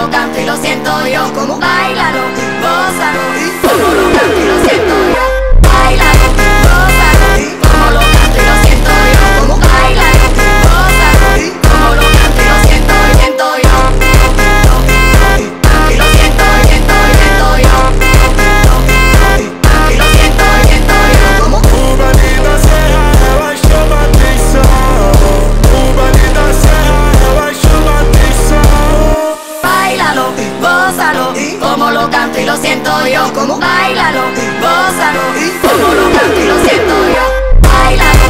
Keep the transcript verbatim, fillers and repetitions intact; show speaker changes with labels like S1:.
S1: lo canto y lo siento yo. Como bailalo, gózalo, como lo canto y lo siento yo. Bailalo, gózalo, como lo canto y lo siento yo. Como bailalo, gózalo, como lo canto y lo siento, siento yo. Canto y lo siento, siento, siento yo. Canto y lo siento, siento yo. Como
S2: o baile da serra, ela chama atenção. O baile da serra, ela chama atenção.
S1: bailalo, gózalo, como lo canto y lo siento yo. Como bailalo, gózalo, como lo canto y lo siento yo. Bailalo.